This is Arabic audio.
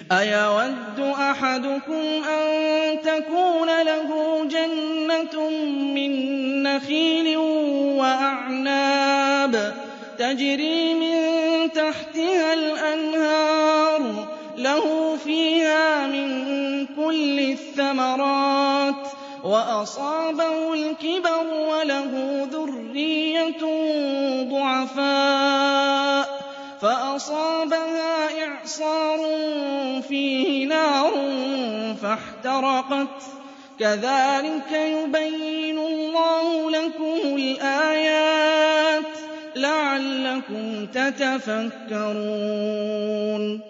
أَيَوَدُّ أَحَدُكُمْ أَن تَكُونَ لَهُ جَنَّةٌ مِّن نَّخِيلٍ وَأَعْنَابٍ تَجْرِي مِن تَحْتِهَا الْأَنْهَارُ لَهُ فِيهَا مِن كُلِّ الثَّمَرَاتِ وَأَصَابَهُ الْكِبَرُ وَلَهُ ذُرِّيَّةٌ ضُعَفَاءُ فَأَصَابَهَا إِعْصَارٌ فِيهِ نَارٌ فَاحْتَرَقَتْ ۗ كَذَٰلِكَ يُبَيِّنُ اللَّهُ لَكُمُ الْآيَاتِ لَعَلَّكُمْ تَتَفَكَّرُونَ